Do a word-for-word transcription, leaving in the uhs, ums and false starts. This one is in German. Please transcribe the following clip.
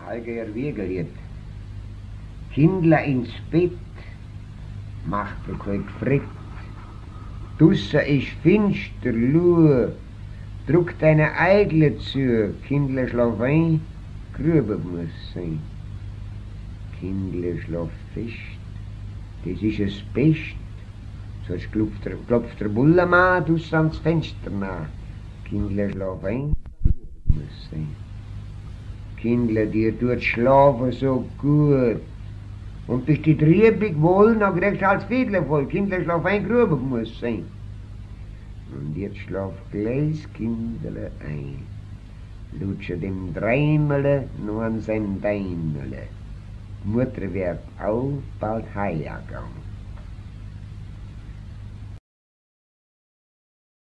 Alger Wegelied. Kindler ins Bett, macht er kein Gefritt. Dusse ist finster, lue, druck deine Eigle zu, Kindler schlaf ein, Grübe muss sein. Kindler schlaf fest, das ist es Best, sonst klopft der, klopft der Bullermann dusse ans Fenster nach. Kindler schlaf ein, muss sein. Kindler, dir tut schlafen so gut. Und bist du triebig wohl, dann kriegst du als Fiedler voll. Kindler schlaf ein, Grube muss sein. Und jetzt schlaf gleich Kinderle ein. Lutsche dem Dreimele nur an sein Deimele. Mutter wird auch bald heiliger.